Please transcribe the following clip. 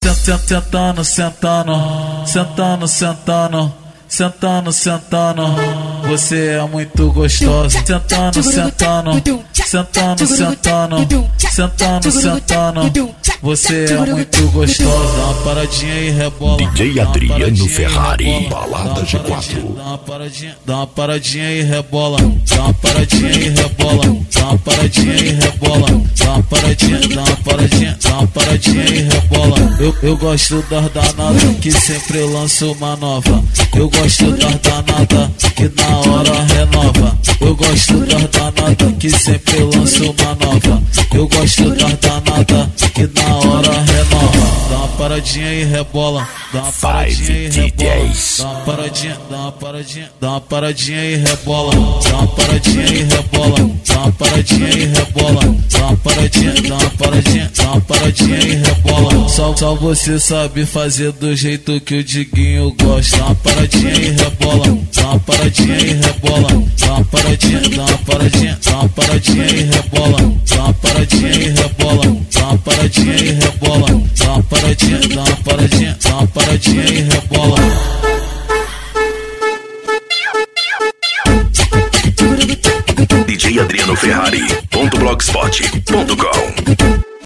Sentando, sentando, sentando, sentando, sentando, sentando, você é muito gostosa. Sentando, sentando, sentando, sentando, sentando, sentando, você é muito gostosa. Dá uma paradinha e rebola. DJ Adriano Ferrari, Balada G4. Dá uma paradinha e rebola. Dá uma paradinha e rebola. Dá uma paradinha e rebola. Dá uma paradinha, dá uma paradinha, dá uma paradinha e rebola. Eu gosto das danadas que sempre lanço uma nova. Eu gosto das danadas que na hora renova. Eu gosto das danadas que sempre lanço uma nova. Eu gosto das danadas que na hora renova. Dá uma paradinha e rebola. Dá uma paradinha e rebola. Dá uma paradinha, dá uma paradinha, dá uma paradinha e rebola. Dá uma paradinha e rebola. Dá uma paradinha e rebola. Dá uma paradinha, dá uma paradinha, dá uma paradinha e rebola. Só você sabe fazer do jeito que o Diguinho gosta. Dá uma paradinha e rebola. Dá uma paradinha e rebola. Dá uma paradinha, dá uma paradinha, dá uma paradinha e rebola. Dá uma paradinha e rebola. Dá uma paradinha e rebola. Dá uma paradinha, dá uma paradinha, dá uma paradinha e rebola. DJ Adriano Ferrari.blogspot.com